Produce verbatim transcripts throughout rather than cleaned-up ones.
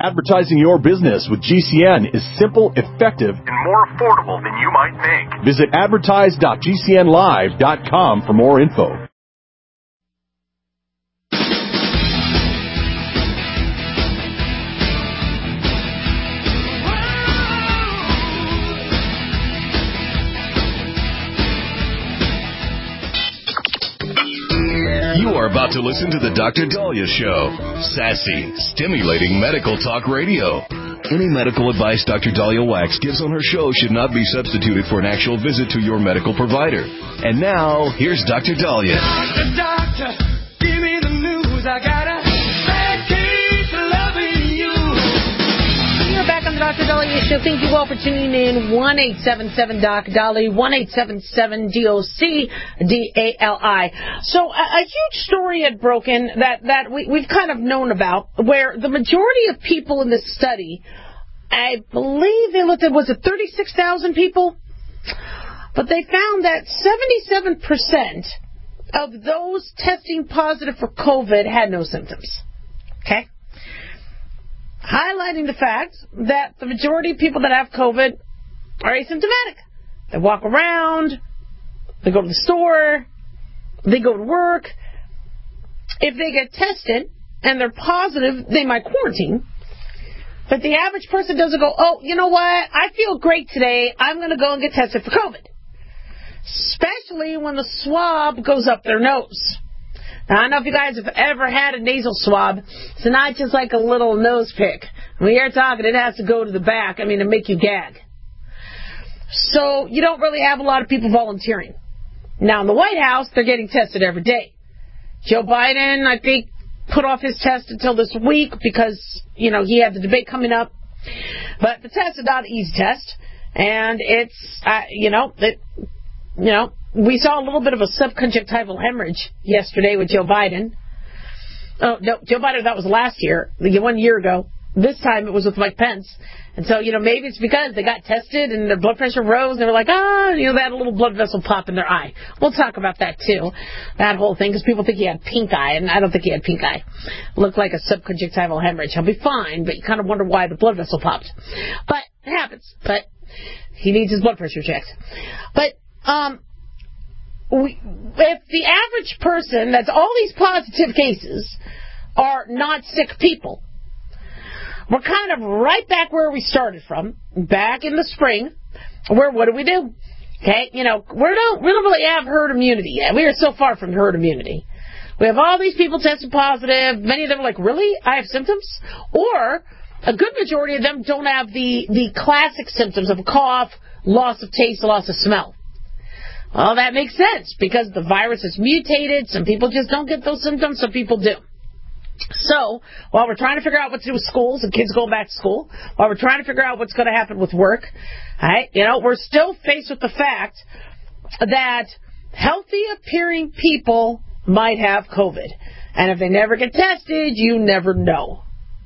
Advertising your business with G C N is simple, effective, and more affordable than you might think. Visit advertise dot g c n live dot com for more info. You are about to listen to the Doctor Dahlia Show. Sassy, stimulating medical talk radio. Any medical advice Doctor Dahlia Wax gives on her show should not be substituted for an actual visit to your medical provider. And now, here's Doctor Dahlia. Doctor, doctor, give me the news. I got a bad case of loving you. You're back on the Doctor Dahlia Show. Thank you all for tuning in. one eight seven seven D O C D A L I, one eight seven seven D O C D A L I. So a, a huge story had broken that, that we, we've kind of known about, where the majority of people in this study, I believe they looked at, was it thirty-six thousand people? But they found that seventy-seven percent of those testing positive for COVID had no symptoms. Okay? Highlighting the fact that the majority of people that have COVID are asymptomatic. They walk around, they go to the store, they go to work. If they get tested and they're positive, they might quarantine. But the average person doesn't go, oh, you know what, I feel great today, I'm going to go and get tested for COVID. Especially when the swab goes up their nose. Now, I don't know if you guys have ever had a nasal swab. It's not just like a little nose pick. When you're talking, it has to go to the back, I mean, to make you gag. So you don't really have a lot of people volunteering. Now, in the White House, they're getting tested every day. Joe Biden, I think, put off his test until this week because, you know, he had the debate coming up. But the test is not an easy test. And it's, uh, you know, it, you know, we saw a little bit of a subconjunctival hemorrhage yesterday with Joe Biden. Oh, no, Joe Biden, that was last year, one year ago. This time it was with Mike Pence. And so, you know, maybe it's because they got tested and their blood pressure rose and they were like, ah, oh, you know, they had a little blood vessel pop in their eye. We'll talk about that, too, that whole thing, because people think he had pink eye, and I don't think he had pink eye. It looked like a subconjunctival hemorrhage. He'll be fine, but you kind of wonder why the blood vessel popped. But it happens. But he needs his blood pressure checked. But, um... We, if the average person, that's all these positive cases, are not sick people, we're kind of right back where we started from, back in the spring, where what do we do? Okay, you know, we don't, we don't really have herd immunity yet. We are so far from herd immunity. We have all these people tested positive. Many of them are like, really? I have symptoms? Or a good majority of them don't have the, the classic symptoms of a cough, loss of taste, loss of smell. Well, that makes sense, because the virus is mutated. Some people just don't get those symptoms, some people do. So, while we're trying to figure out what to do with schools and kids going back to school, while we're trying to figure out what's going to happen with work, right, you know, we're still faced with the fact that healthy-appearing people might have COVID. And if they never get tested, you never know.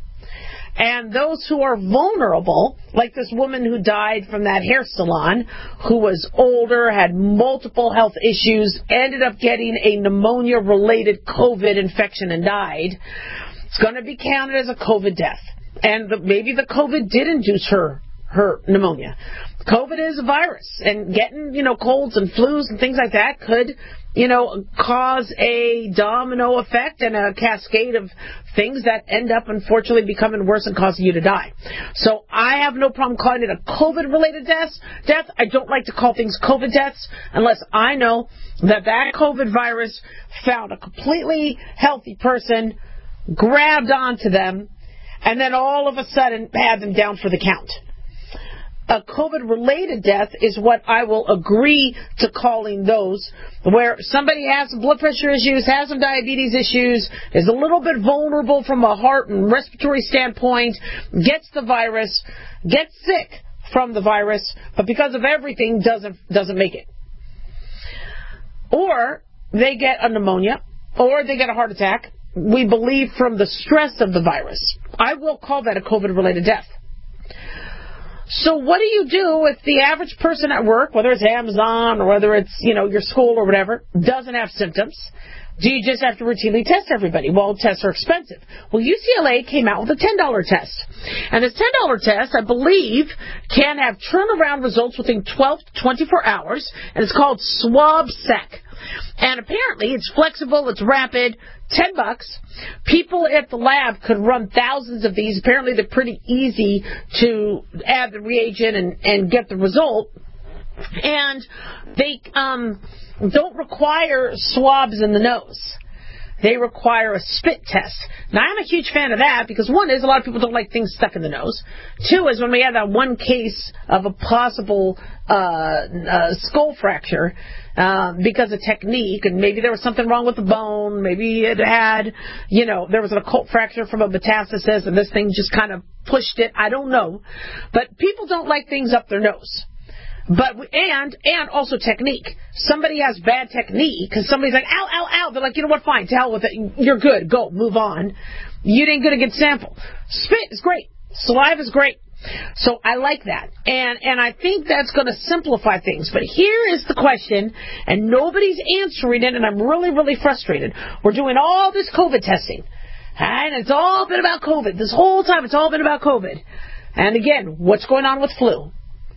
And those who are vulnerable, like this woman who died from that hair salon, who was older, had multiple health issues, ended up getting a pneumonia-related COVID infection and died, it's going to be counted as a COVID death. And the, maybe the COVID did induce her her pneumonia. COVID is a virus, and getting, you know, colds and flus and things like that could, you know, cause a domino effect and a cascade of things that end up, unfortunately, becoming worse and causing you to die. So I have no problem calling it a COVID-related death. Death. I don't like to call things COVID deaths unless I know that that COVID virus found a completely healthy person, grabbed onto them, and then all of a sudden had them down for the count. A COVID-related death is what I will agree to calling those, where somebody has some blood pressure issues, has some diabetes issues, is a little bit vulnerable from a heart and respiratory standpoint, gets the virus, gets sick from the virus, but because of everything doesn't doesn't make it. Or they get a pneumonia, or they get a heart attack, we believe from the stress of the virus. I will call that a COVID-related death. So what do you do if the average person at work, whether it's Amazon or whether it's, you know, your school or whatever, doesn't have symptoms? Do you just have to routinely test everybody? Well, tests are expensive. Well, U C L A came out with a ten dollar test. And this ten dollar test, I believe, can have turnaround results within twelve to twenty-four hours, and it's called SwabSec. And apparently it's flexible, it's rapid, ten bucks. People at the lab could run thousands of these. Apparently they're pretty easy to add the reagent and, and get the result. And they um, don't require swabs in the nose. They require a spit test. Now, I'm a huge fan of that because, one is, a lot of people don't like things stuck in the nose. Two is, when we had that one case of a possible uh, uh, skull fracture um, because of technique, and maybe there was something wrong with the bone, maybe it had, you know, there was an occult fracture from a metastasis, and this thing just kind of pushed it. I don't know. But people don't like things up their nose. But and and also technique. Somebody has bad technique because somebody's like, ow, ow, ow. They're like, you know what, fine, to hell with it. You're good. Go, move on. You didn't get a good sample. Spit is great. Saliva is great. So I like that. And and I think that's going to simplify things. But here is the question, and nobody's answering it, and I'm really, really frustrated. We're doing all this COVID testing. And it's all been about COVID. This whole time it's all been about COVID. And again, what's going on with flu?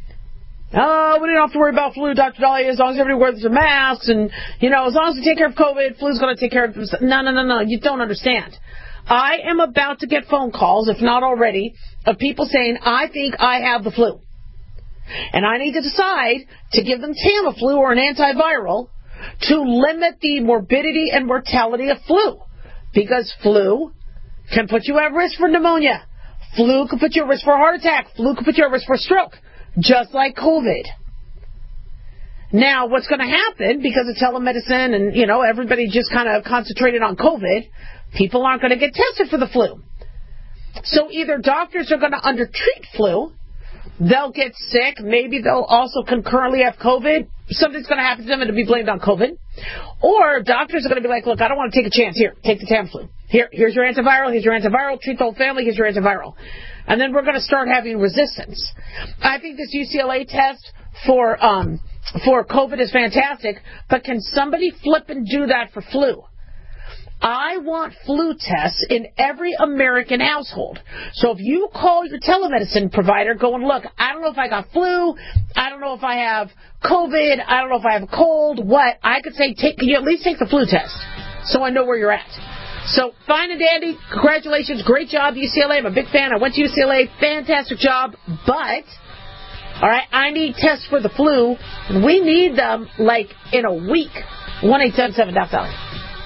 Oh, we don't have to worry about flu, Doctor Dahlia, as long as everybody wears their masks, and, you know, as long as we take care of COVID, flu's going to take care of themselves. No, no, no, no, you don't understand. I am about to get phone calls, if not already, of people saying, I think I have the flu. And I need to decide to give them Tamiflu or an antiviral to limit the morbidity and mortality of flu. Because flu can put you at risk for pneumonia. Flu can put you at risk for a heart attack. Flu can put you at risk for a stroke. Just like COVID. Now, what's going to happen, because of telemedicine and, you know, everybody just kind of concentrated on COVID, people aren't going to get tested for the flu. So either doctors are going to undertreat flu, they'll get sick, maybe they'll also concurrently have COVID, something's going to happen to them and it'll be blamed on COVID, or doctors are going to be like, look, I don't want to take a chance, here, take the Tamiflu. Here, here's your antiviral, here's your antiviral, treat the whole family, here's your antiviral. And then we're going to start having resistance. I think this U C L A test for um, for COVID is fantastic, but can somebody flip and do that for flu? I want flu tests in every American household. So if you call your telemedicine provider going, look, I don't know if I got flu, I don't know if I have COVID, I don't know if I have a cold, what, I could say, take, can you at least take the flu test so I know where you're at. So, fine and dandy, congratulations, great job, U C L A. I'm a big fan. I went to U C L A, fantastic job. But, all right, I need tests for the flu. And we need them, like, in a week. one eight seven seven Doc Dahlia.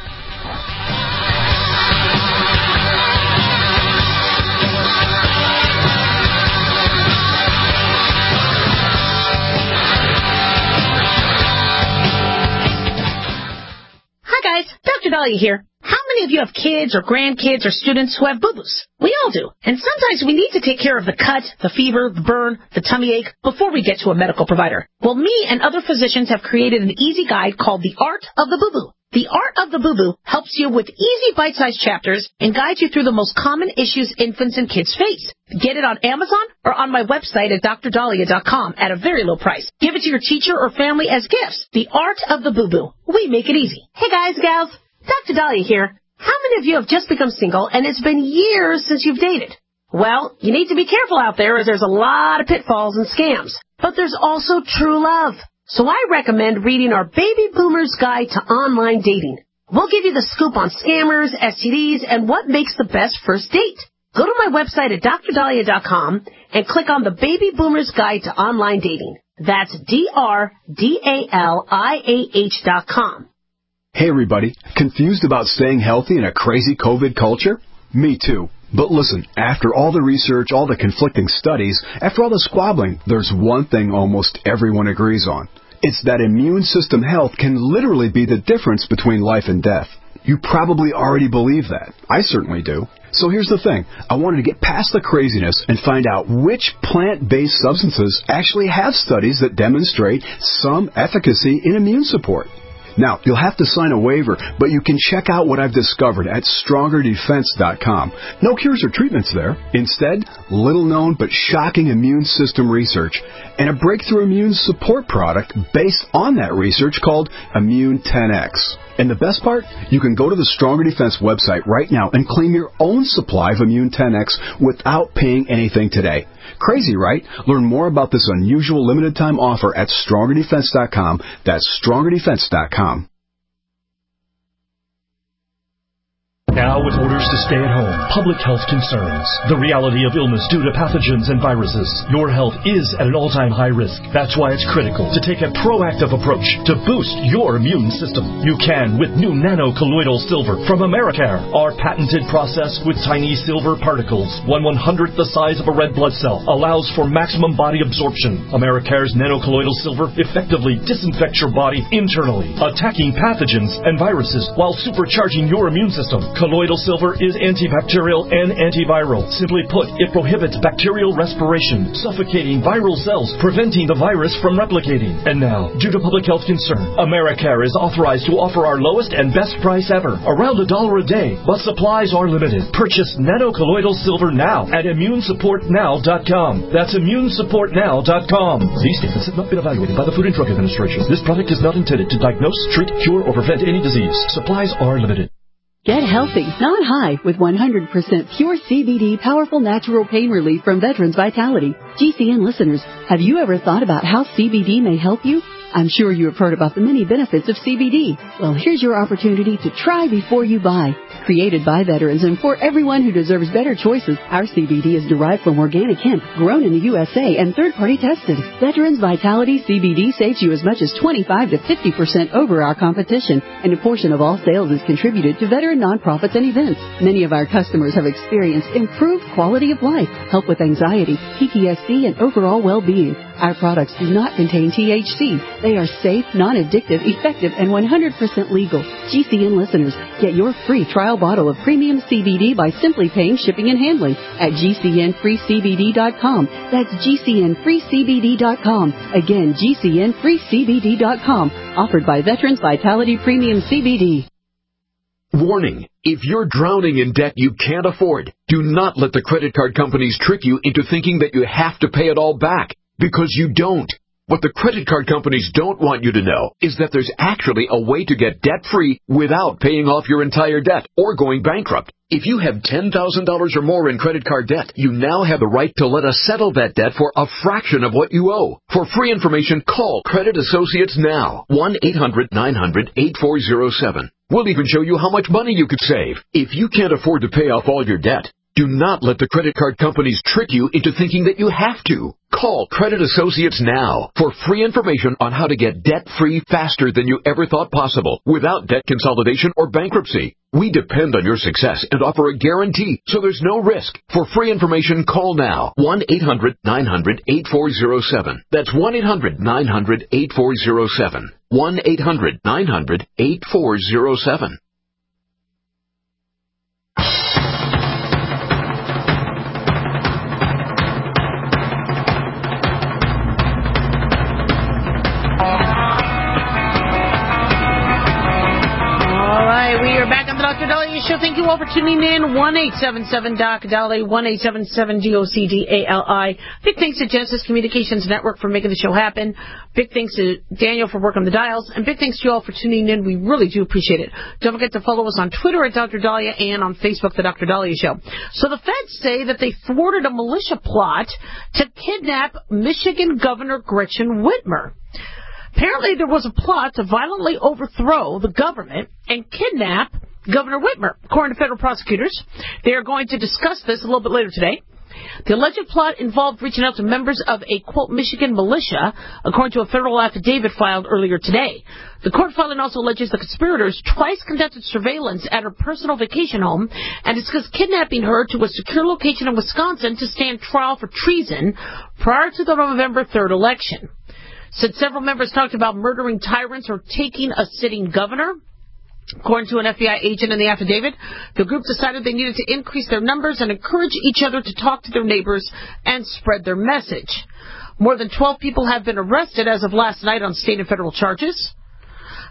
Hi, guys. Doctor Dahlia here. How many of you have kids or grandkids or students who have boo-boos? We all do. And sometimes we need to take care of the cut, the fever, the burn, the tummy ache before we get to a medical provider. Well, me and other physicians have created an easy guide called The Art of the Boo-Boo. The Art of the Boo-Boo helps you with easy bite-sized chapters and guides you through the most common issues infants and kids face. Get it on Amazon or on my website at dr dahlia dot com at a very low price. Give it to your teacher or family as gifts. The Art of the Boo-Boo. We make it easy. Hey guys, gals. Doctor Dahlia here. How many of you have just become single and it's been years since you've dated? Well, you need to be careful out there as there's a lot of pitfalls and scams. But there's also true love. So I recommend reading our Baby Boomer's Guide to Online Dating. We'll give you the scoop on scammers, S T Ds, and what makes the best first date. Go to my website at dr dahlia dot com and click on the Baby Boomer's Guide to Online Dating. That's D R D A L I A H dot com. Hey everybody, confused about staying healthy in a crazy COVID culture? Me too. But listen, after all the research, all the conflicting studies, after all the squabbling, there's one thing almost everyone agrees on. It's that immune system health can literally be the difference between life and death. You probably already believe that. I certainly do. So here's the thing. I wanted to get past the craziness and find out which plant-based substances actually have studies that demonstrate some efficacy in immune support. Now, you'll have to sign a waiver, but you can check out what I've discovered at stronger defense dot com. No cures or treatments there. Instead, little-known but shocking immune system research and a breakthrough immune support product based on that research called Immune ten X. And the best part? You can go to the Stronger Defense website right now and claim your own supply of Immune ten X without paying anything today. Crazy, right? Learn more about this unusual limited-time offer at stronger defense dot com. That's stronger defense dot com. Now with orders to stay at home, public health concerns, the reality of illness due to pathogens and viruses, your health is at an all-time high risk. That's why it's critical to take a proactive approach to boost your immune system. You can with new nano-colloidal silver from Americare. Our patented process with tiny silver particles, one one-hundredth the size of a red blood cell, allows for maximum body absorption. Americare's nano-colloidal silver effectively disinfects your body internally, attacking pathogens and viruses while supercharging your immune system. Colloidal silver is antibacterial and antiviral. Simply put, it prohibits bacterial respiration, suffocating viral cells, preventing the virus from replicating. And now, due to public health concern, Americare is authorized to offer our lowest and best price ever, around a dollar a day, but supplies are limited. Purchase nano-colloidal silver now at immune support now dot com. That's immune support now dot com. These statements have not been evaluated by the Food and Drug Administration. This product is not intended to diagnose, treat, cure, or prevent any disease. Supplies are limited. Get healthy, not high, with one hundred percent pure C B D powerful natural pain relief from Veterans Vitality. G C N listeners, have you ever thought about how C B D may help you? I'm sure you have heard about the many benefits of C B D. Well, here's your opportunity to try before you buy. Created by veterans and for everyone who deserves better choices, our C B D is derived from organic hemp, grown in the U S A and third-party tested. Veterans Vitality C B D saves you as much as twenty-five to fifty percent over our competition, and a portion of all sales is contributed to veteran nonprofits and events. Many of our customers have experienced improved quality of life, help with anxiety, P T S D, and overall well-being. Our products do not contain T H C. They are safe, non-addictive, effective, and one hundred percent legal. G C N listeners, get your free trial bottle of premium C B D by simply paying shipping and handling at G C N free C B D dot com. That's G C N free C B D dot com. Again, G C N free C B D dot com. Offered by Veterans Vitality Premium C B D. Warning, if you're drowning in debt you can't afford, do not let the credit card companies trick you into thinking that you have to pay it all back, because you don't. What the credit card companies don't want you to know is that there's actually a way to get debt-free without paying off your entire debt or going bankrupt. If you have ten thousand dollars or more in credit card debt, you now have the right to let us settle that debt for a fraction of what you owe. For free information, call Credit Associates now. one eight hundred nine hundred eight four zero seven. We'll even show you how much money you could save. If you can't afford to pay off all your debt, do not let the credit card companies trick you into thinking that you have to. Call Credit Associates now for free information on how to get debt-free faster than you ever thought possible without debt consolidation or bankruptcy. We depend on your success and offer a guarantee, so there's no risk. For free information, call now. one eight hundred nine hundred eight four zero seven. That's one eight hundred nine hundred eight four zero seven. one eight hundred nine hundred eight four zero seven. Doctor Dolly Show. Thank you all for tuning in. one eight seven seven Doc Dolly, one eight seven seven D O C D A L I. Big thanks to Genesis Communications Network for making the show happen. Big thanks to Daniel for working the dials. And big thanks to you all for tuning in. We really do appreciate it. Don't forget to follow us on Twitter at Doctor Dahlia and on Facebook, The Doctor Dahlia Show. So the feds say that they thwarted a militia plot to kidnap Michigan Governor Gretchen Whitmer. Apparently there was a plot to violently overthrow the government and kidnap Governor Whitmer. According to federal prosecutors, they are going to discuss this a little bit later today. The alleged plot involved reaching out to members of a, quote, Michigan militia, according to a federal affidavit filed earlier today. The court filing also alleges the conspirators twice conducted surveillance at her personal vacation home and discussed kidnapping her to a secure location in Wisconsin to stand trial for treason prior to the November third election. Said several members talked about murdering tyrants or taking a sitting governor. According to an F B I agent in the affidavit, the group decided they needed to increase their numbers and encourage each other to talk to their neighbors and spread their message. More than twelve people have been arrested as of last night on state and federal charges.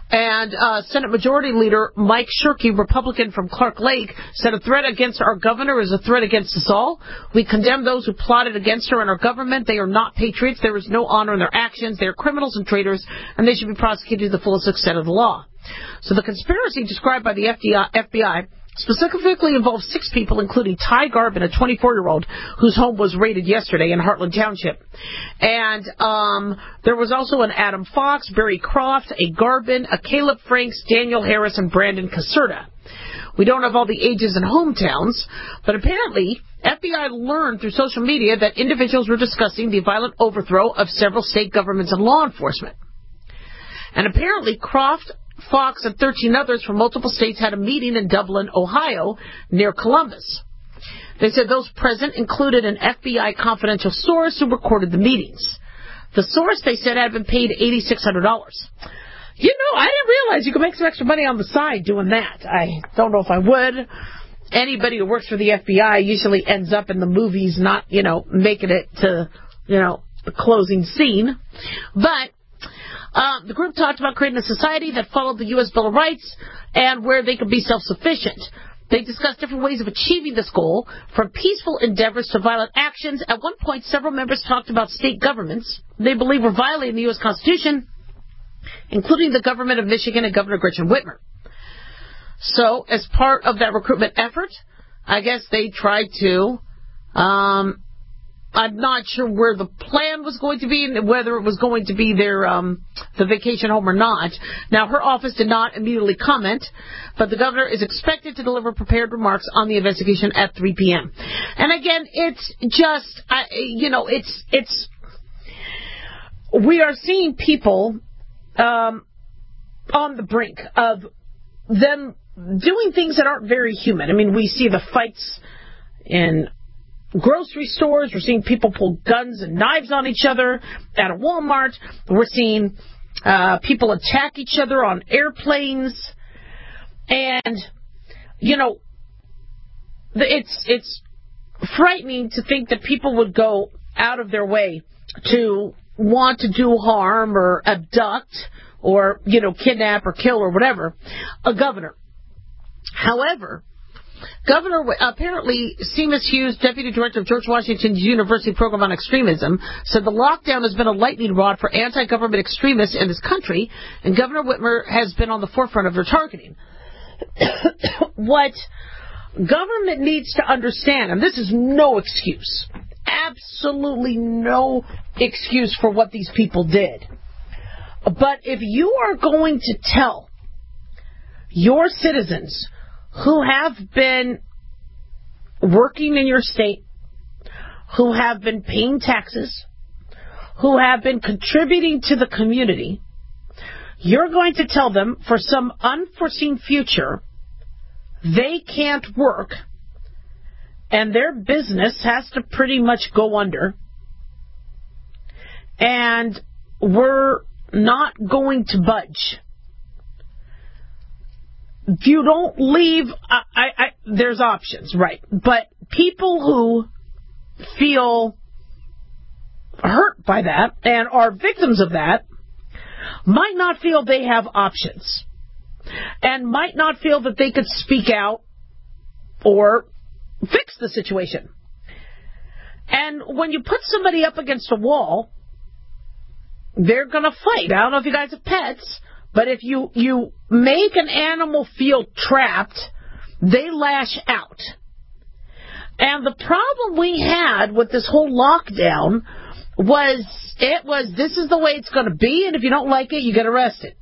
And uh, Senate Majority Leader Mike Shirkey, Republican from Clark Lake, said a threat against our governor is a threat against us all. We condemn those who plotted against her and our government. They are not patriots. There is no honor in their actions. They are criminals and traitors, and they should be prosecuted to the fullest extent of the law. So the conspiracy described by the F B I specifically involves six people, including Ty Garbin, a twenty-four-year-old whose home was raided yesterday in Heartland Township. And um, there was also an Adam Fox, Barry Croft, a Garbin, a Caleb Franks, Daniel Harris, and Brandon Caserta. We don't have all the ages and hometowns, but apparently F B I learned through social media that individuals were discussing the violent overthrow of several state governments and law enforcement. And apparently Croft, Fox, and thirteen others from multiple states had a meeting in Dublin, Ohio, near Columbus. They said those present included an F B I confidential source who recorded the meetings. The source, they said, had been paid eight thousand six hundred dollars. You know, I didn't realize you could make some extra money on the side doing that. I don't know if I would. Anybody who works for the F B I usually ends up in the movies, not, you know, making it to, you know, the closing scene. But Uh, the group talked about creating a society that followed the U S Bill of Rights and where they could be self-sufficient. They discussed different ways of achieving this goal, from peaceful endeavors to violent actions. At one point, several members talked about state governments they believe were violating the U S Constitution, including the government of Michigan and Governor Gretchen Whitmer. So, as part of that recruitment effort, I guess they tried to... Um, I'm not sure where the plan was going to be and whether it was going to be their um, the vacation home or not. Now, her office did not immediately comment, but the governor is expected to deliver prepared remarks on the investigation at three p.m. And again, it's just, I, you know, it's, it's, we are seeing people um, on the brink of them doing things that aren't very human. I mean, we see the fights in grocery stores. We're seeing people pull guns and knives on each other at a Walmart. We're seeing uh, people attack each other on airplanes. And, you know, it's it's frightening to think that people would go out of their way to want to do harm or abduct or, you know, kidnap or kill or whatever a governor. However, Governor, apparently, Seamus Hughes, Deputy Director of George Washington University Program on Extremism, said the lockdown has been a lightning rod for anti-government extremists in this country, and Governor Whitmer has been on the forefront of their targeting. What government needs to understand, and this is no excuse, absolutely no excuse for what these people did, but if you are going to tell your citizens who have been working in your state, who have been paying taxes, who have been contributing to the community, you're going to tell them for some unforeseen future they can't work and their business has to pretty much go under, and we're not going to budge. If you don't leave, I, I, I, there's options, right? But people who feel hurt by that and are victims of that might not feel they have options and might not feel that they could speak out or fix the situation. And when you put somebody up against a wall, they're going to fight. I don't know if you guys have pets, but if you, you make an animal feel trapped, they lash out. And the problem we had with this whole lockdown was, it was, this is the way it's going to be, and if you don't like it, you get arrested.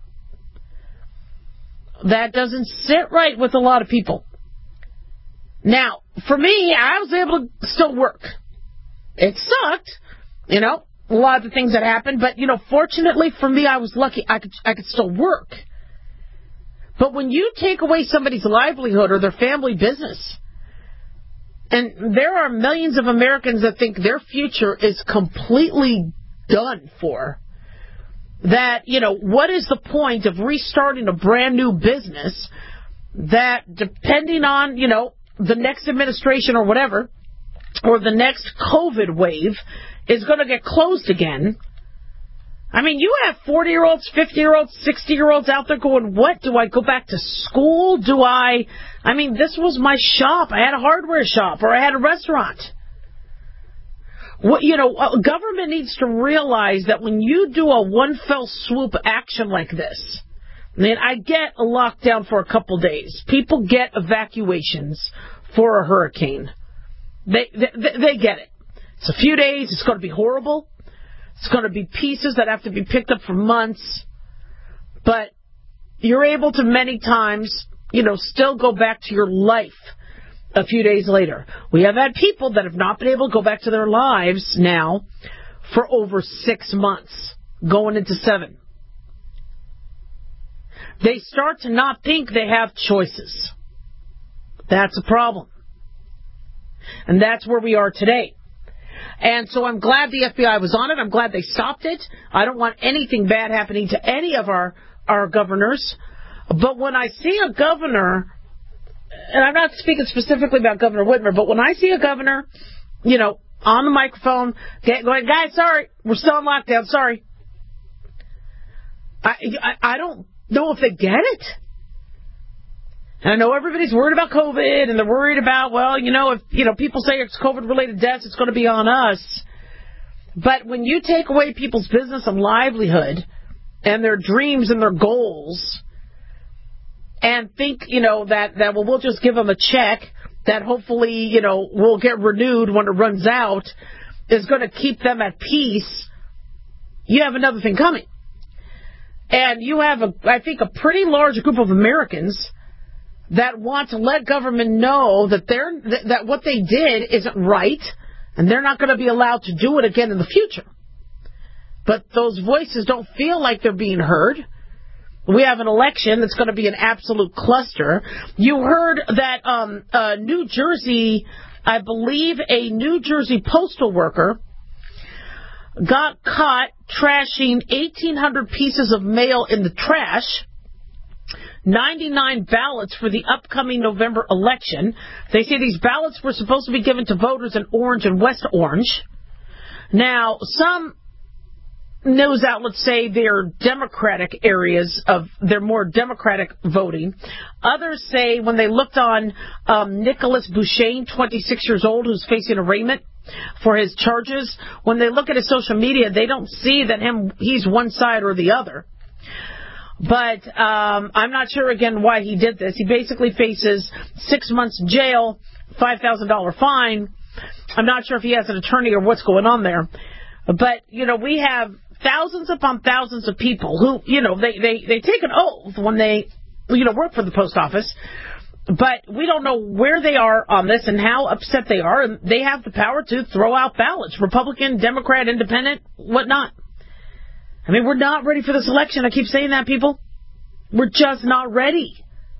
That doesn't sit right with a lot of people. Now, for me, I was able to still work. It sucked, you know, a lot of the things that happened, but, you know, fortunately for me, I was lucky I could I could still work. But when you take away somebody's livelihood or their family business, and there are millions of Americans that think their future is completely done for, that, you know, what is the point of restarting a brand new business that, depending on, you know, the next administration or whatever, or the next COVID wave, is going to get closed again? I mean, you have forty-year-olds, fifty-year-olds, sixty-year-olds out there going, what? Do I go back to school? Do I... I mean, this was my shop. I had a hardware shop, or I had a restaurant. What, you know, government needs to realize that when you do a one fell swoop action like this, I mean, I get a lockdown for a couple days. People get evacuations for a hurricane. They, they, they get it. It's a few days. It's going to be horrible. It's going to be pieces that have to be picked up for months. But you're able to many times, you know, still go back to your life a few days later. We have had people that have not been able to go back to their lives now for over six months, going into seven. They start to not think they have choices. That's a problem. And that's where we are today. And so I'm glad the F B I was on it. I'm glad they stopped it. I don't want anything bad happening to any of our, our governors. But when I see a governor, and I'm not speaking specifically about Governor Whitmer, but when I see a governor, you know, on the microphone, going, guys, sorry, we're still in lockdown, sorry. I, I, I don't know if they get it. And I know everybody's worried about COVID, and they're worried about, well, you know, if you know people say it's COVID-related deaths, it's going to be on us. But when you take away people's business and livelihood and their dreams and their goals, and think, you know, that, that well, we'll just give them a check that hopefully, you know, will get renewed when it runs out, is going to keep them at peace, you have another thing coming. And you have, a, I think, a pretty large group of Americans that want to let government know that they're that what they did isn't right, and they're not going to be allowed to do it again in the future. But those voices don't feel like they're being heard. We have an election that's going to be an absolute cluster. You heard that um, uh, New Jersey, I believe a New Jersey postal worker got caught trashing eighteen hundred pieces of mail in the trash, ninety-nine ballots for the upcoming November election. They say these ballots were supposed to be given to voters in Orange and West Orange. Now, some news outlets say they're Democratic areas of, they're more Democratic voting. Others say when they looked on um, Nicholas Bouchain, twenty-six years old, who's facing arraignment for his charges, when they look at his social media, they don't see that him he's one side or the other. But um, I'm not sure, again, why he did this. He basically faces six months in jail, five thousand dollars fine. I'm not sure if he has an attorney or what's going on there. But, you know, we have thousands upon thousands of people who, you know, they, they, they take an oath when they, you know, work for the post office. But we don't know where they are on this and how upset they are. And they have the power to throw out ballots, Republican, Democrat, Independent, whatnot. I mean, we're not ready for this election. I keep saying that, people. We're just not ready.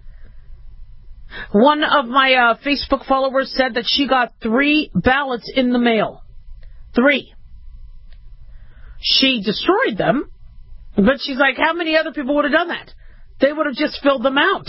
One of my uh, Facebook followers said that she got three ballots in the mail. Three. She destroyed them, but she's like, how many other people would have done that? They would have just filled them out.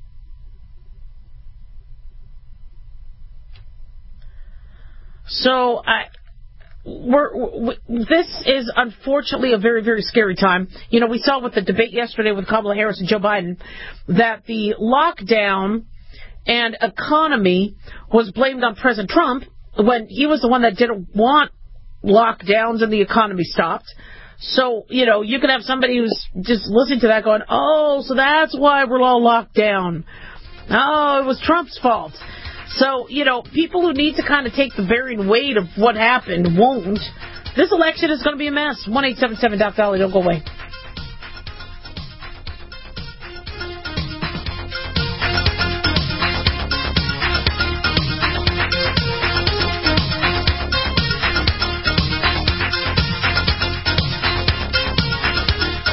So, I... We're, we, this is unfortunately a very, very scary time. You know, we saw with the debate yesterday with Kamala Harris and Joe Biden that the lockdown and economy was blamed on President Trump when he was the one that didn't want lockdowns and the economy stopped. So, you know, you could have somebody who's just listening to that going, oh, so that's why we're all locked down. Oh, it was Trump's fault. So, you know, people who need to kind of take the bearing weight of what happened won't. This election is going to be a mess. one eight seven seven Doc Valley. Don't go away.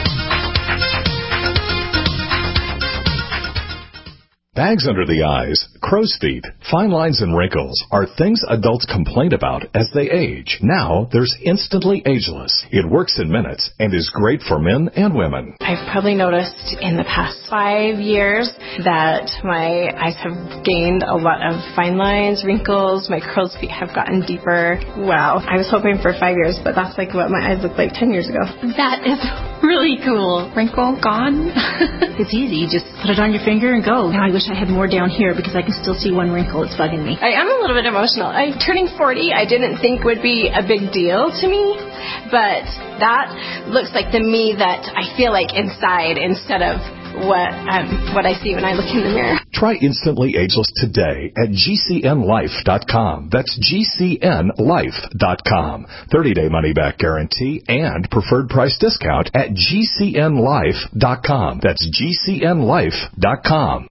Bags under the eyes, crow's feet, fine lines, and wrinkles are things adults complain about as they age. Now, there's Instantly Ageless. It works in minutes and is great for men and women. I've probably noticed in the past five years that my eyes have gained a lot of fine lines, wrinkles, my crow's feet have gotten deeper. Wow. I was hoping for five years, but that's like what my eyes looked like ten years ago. That is really cool. Wrinkle gone. It's easy. You just put it on your finger and go. Now I wish I had more down here because I can still see one wrinkle. It's bugging me. I am a little bit emotional. I'm turning forty. I didn't think would be a big deal to me, but that looks like the me that I feel like inside instead of what um, what I see when I look in the mirror. Try Instantly Ageless today at G C N life dot com. That's G C N life dot com. thirty-day money-back guarantee and preferred price discount at G C N life dot com. That's G C N life dot com.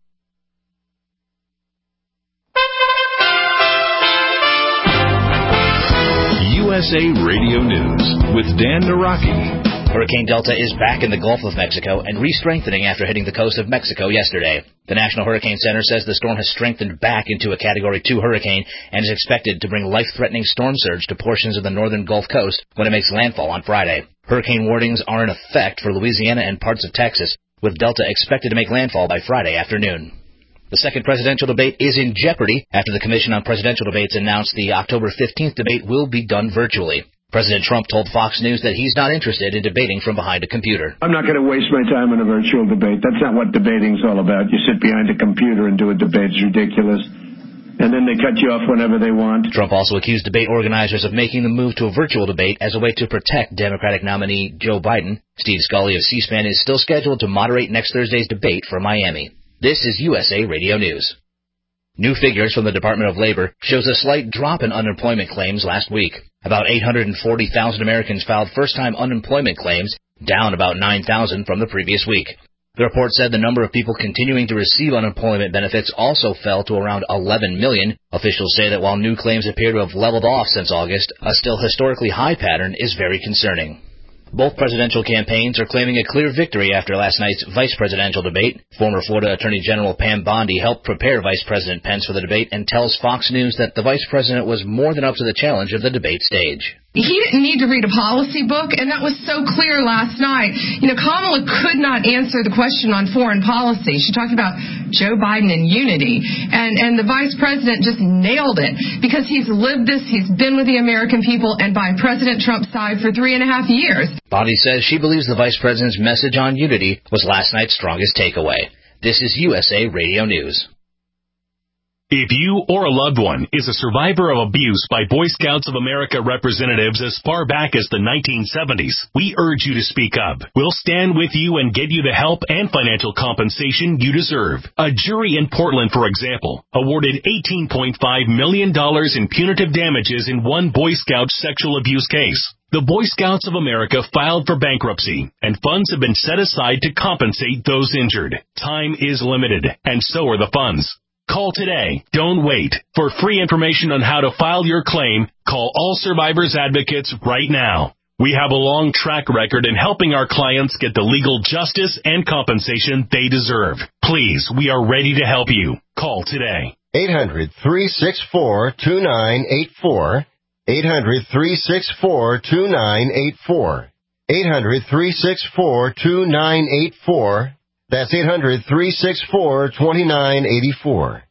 U S A Radio News with Dan Naraki. Hurricane Delta is back in the Gulf of Mexico and re-strengthening after hitting the coast of Mexico yesterday. The National Hurricane Center says the storm has strengthened back into a Category two hurricane and is expected to bring life-threatening storm surge to portions of the northern Gulf Coast when it makes landfall on Friday. Hurricane warnings are in effect for Louisiana and parts of Texas, with Delta expected to make landfall by Friday afternoon. The second presidential debate is in jeopardy after the Commission on Presidential Debates announced the October fifteenth debate will be done virtually. President Trump told Fox News that he's not interested in debating from behind a computer. I'm not going to waste my time on a virtual debate. That's not what debating's all about. You sit behind a computer and do a debate. It's ridiculous. And then they cut you off whenever they want. Trump also accused debate organizers of making the move to a virtual debate as a way to protect Democratic nominee Joe Biden. Steve Scully of C-SPAN is still scheduled to moderate next Thursday's debate from Miami. This is U S A Radio News. New figures from the Department of Labor shows a slight drop in unemployment claims last week. About eight hundred forty thousand Americans filed first-time unemployment claims, down about nine thousand from the previous week. The report said the number of people continuing to receive unemployment benefits also fell to around eleven million. Officials say that while new claims appear to have leveled off since August, a still historically high pattern is very concerning. Both presidential campaigns are claiming a clear victory after last night's vice presidential debate. Former Florida Attorney General Pam Bondi helped prepare Vice President Pence for the debate and tells Fox News that the vice president was more than up to the challenge of the debate stage. He didn't need to read a policy book, and that was so clear last night. You know, Kamala could not answer the question on foreign policy. She talked about Joe Biden and unity, and, and the vice president just nailed it because he's lived this, he's been with the American people and by President Trump's side for three and a half years. Bondi says she believes the vice president's message on unity was last night's strongest takeaway. This is U S A Radio News. If you or a loved one is a survivor of abuse by Boy Scouts of America representatives as far back as the nineteen seventies, we urge you to speak up. We'll stand with you and get you the help and financial compensation you deserve. A jury in Portland, for example, awarded eighteen point five million dollars in punitive damages in one Boy Scout sexual abuse case. The Boy Scouts of America filed for bankruptcy, and funds have been set aside to compensate those injured. Time is limited, and so are the funds. Call today. Don't wait. For free information on how to file your claim, call All Survivors Advocates right now. We have a long track record in helping our clients get the legal justice and compensation they deserve. Please, we are ready to help you. Call today. eight hundred, three six four, two nine eight four. eight hundred, three six four, two nine eight four. eight hundred, three six four, two nine eight four. That's eight hundred, three six four, two nine eight four.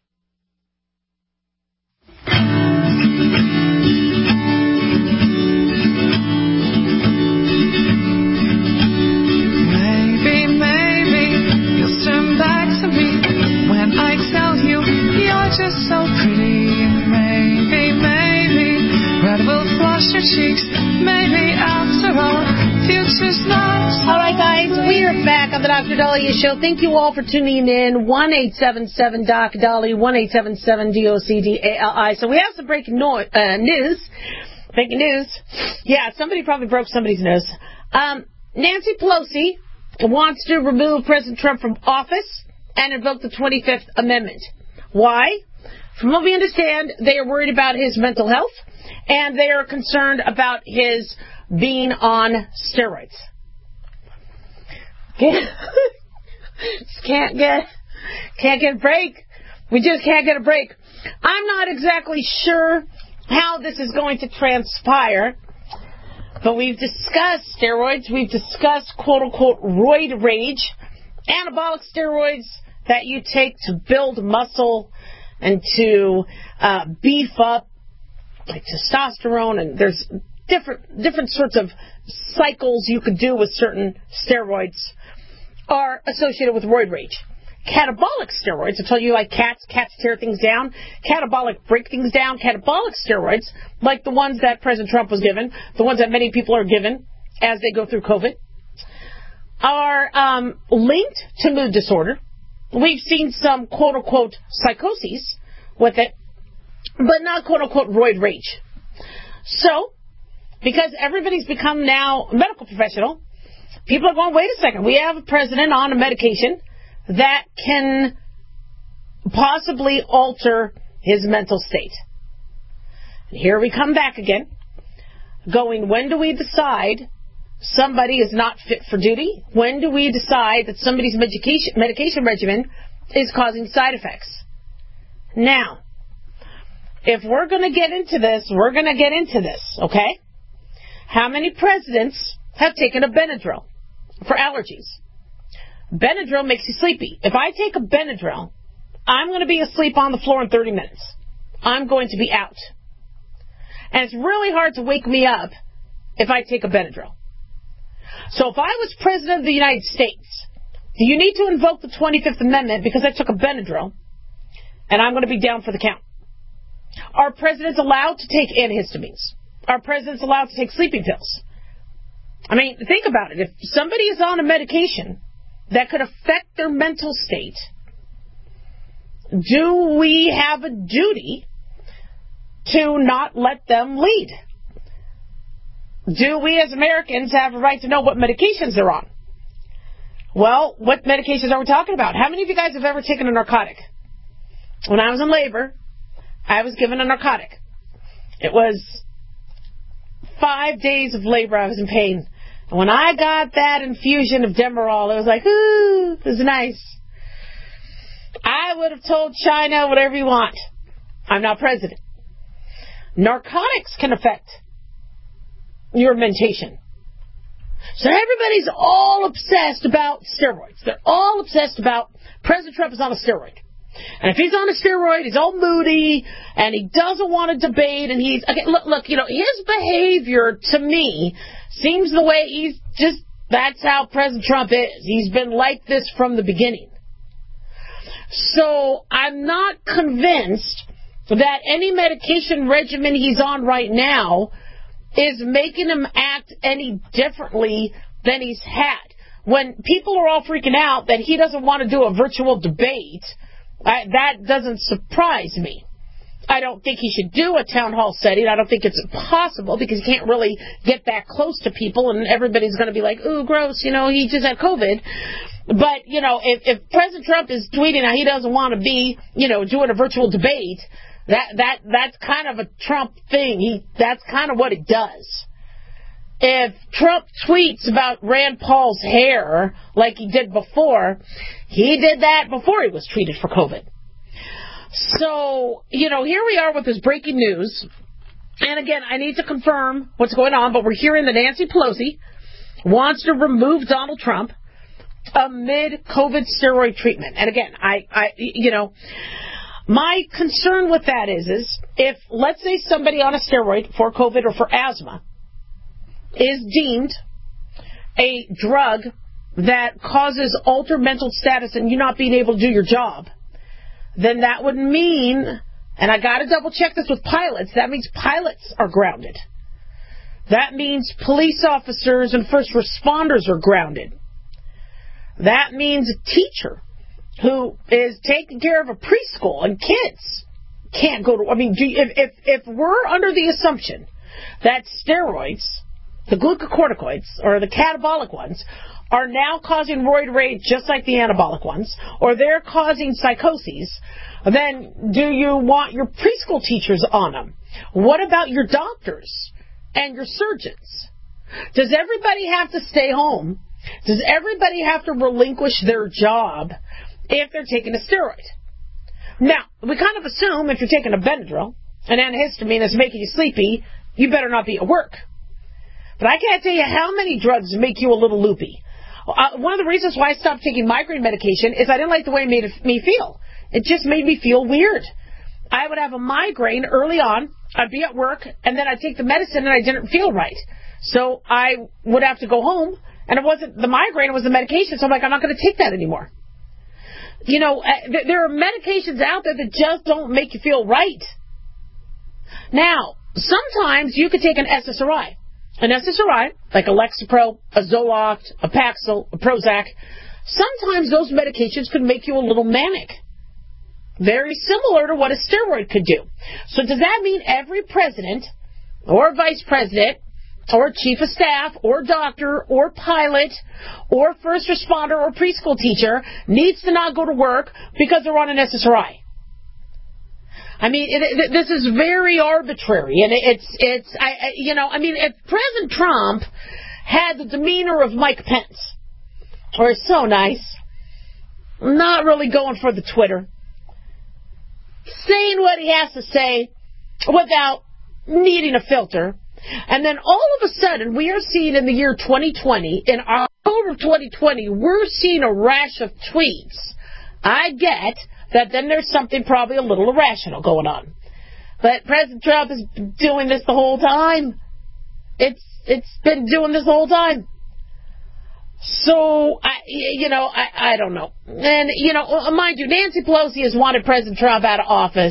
Maybe, maybe you'll turn back to me when I tell you you're just so pretty. Maybe, maybe red will flush your cheeks. Maybe after all, future's not. All right, guys, we are back on the Doctor Dahlia Show. Thank you all for tuning in. one eight seven seven D O C Dahlia, one eight seven seven D O C D A L I. So we have some breaking no- uh, news. Breaking news. Yeah, somebody probably broke somebody's nose. Um, Nancy Pelosi wants to remove President Trump from office and invoke the twenty-fifth Amendment. Why? From what we understand, they are worried about his mental health, and they are concerned about his being on steroids. Just can't get, can't get a break. We just can't get a break. I'm not exactly sure how this is going to transpire, but we've discussed steroids. We've discussed quote-unquote roid rage, anabolic steroids that you take to build muscle and to uh, beef up, like testosterone, and there's different different sorts of cycles you could do with certain steroids are associated with roid rage. Catabolic steroids, I tell you, like cats, cats tear things down. Catabolic break things down. Catabolic steroids, like the ones that President Trump was given, the ones that many people are given as they go through COVID, are um, linked to mood disorder. We've seen some quote-unquote psychoses with it, but not quote-unquote roid rage. So, because everybody's become now a medical professional, people are going, wait a second, we have a president on a medication that can possibly alter his mental state. And here we come back again, going, when do we decide somebody is not fit for duty? When do we decide that somebody's medication, medication regimen is causing side effects? Now, if we're going to get into this, we're going to get into this, okay? How many presidents have taken a Benadryl for allergies? Benadryl makes you sleepy. If I take a Benadryl, I'm going to be asleep on the floor in thirty minutes. I'm going to be out. And it's really hard to wake me up if I take a Benadryl. So if I was President of the United States, do you need to invoke the twenty-fifth Amendment because I took a Benadryl and I'm going to be down for the count? Are presidents allowed to take antihistamines? Are presidents allowed to take sleeping pills? I mean, think about it. If somebody is on a medication that could affect their mental state, do we have a duty to not let them lead? Do we as Americans have a right to know what medications they're on? Well, what medications are we talking about? How many of you guys have ever taken a narcotic? When I was in labor, I was given a narcotic. It was five days of labor. I was in pain. And when I got that infusion of Demerol, it was like, ooh, it was nice. I would have told China whatever you want. I'm not president. Narcotics can affect your mentation. So everybody's all obsessed about steroids. They're all obsessed about President Trump is on a steroid. And if he's on a steroid, he's all moody, and he doesn't want to debate, and he's... Okay, look, look, you know, his behavior, to me, seems the way he's just... That's how President Trump is. He's been like this from the beginning. So I'm not convinced that any medication regimen he's on right now is making him act any differently than he's had. When people are all freaking out that he doesn't want to do a virtual debate, I, that doesn't surprise me. I don't think he should do a town hall setting. I don't think it's possible because he can't really get that close to people and everybody's going to be like, ooh, gross, you know, he just had COVID. But, you know, if, if President Trump is tweeting how he doesn't want to be, you know, doing a virtual debate, that that that's kind of a Trump thing. He that's kind of what it does. If Trump tweets about Rand Paul's hair like he did before, he did that before he was treated for COVID. So, you know, here we are with this breaking news. And again, I need to confirm what's going on, but we're hearing that Nancy Pelosi wants to remove Donald Trump amid COVID steroid treatment. And again, I, I you know, my concern with that is, is if, let's say, somebody on a steroid for COVID or for asthma is deemed a drug that causes altered mental status and you not being able to do your job, then that would mean, and I got to double check this with pilots, that means pilots are grounded. That means police officers and first responders are grounded. That means a teacher who is taking care of a preschool and kids can't go to, I mean, do you, if, if, if we're under the assumption that steroids, the glucocorticoids, or the catabolic ones, are now causing roid rage just like the anabolic ones, or they're causing psychoses, then do you want your preschool teachers on them? What about your doctors and your surgeons? Does everybody have to stay home? Does everybody have to relinquish their job if they're taking a steroid? Now, we kind of assume if you're taking a Benadryl, an antihistamine that's making you sleepy, you better not be at work. But I can't tell you how many drugs make you a little loopy. Uh, one of the reasons why I stopped taking migraine medication is I didn't like the way it made me feel. It just made me feel weird. I would have a migraine early on, I'd be at work, and then I'd take the medicine and I didn't feel right. So I would have to go home, and it wasn't the migraine, it was the medication, so I'm like, I'm not going to take that anymore. You know, uh, th- there are medications out there that just don't make you feel right. Now, sometimes you could take an S S R I. An S S R I, like a Lexapro, a Zoloft, a Paxil, a Prozac, sometimes those medications could make you a little manic. Very similar to what a steroid could do. So does that mean every president or vice president or chief of staff or doctor or pilot or first responder or preschool teacher needs to not go to work because they're on an S S R I? I mean, it, it, this is very arbitrary, and it, it's, it's, I, I, you know, I mean, if President Trump had the demeanor of Mike Pence, or so nice, not really going for the Twitter, saying what he has to say without needing a filter, and then all of a sudden we are seeing in the year twenty twenty, in October of twenty twenty, we're seeing a rash of tweets. I get that then there's something probably a little irrational going on. But President Trump has been doing this the whole time. It's It's been doing this the whole time. So, I, you know, I, I don't know. And, you know, mind you, Nancy Pelosi has wanted President Trump out of office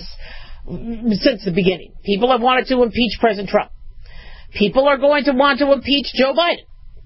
since the beginning. People have wanted to impeach President Trump. People are going to want to impeach Joe Biden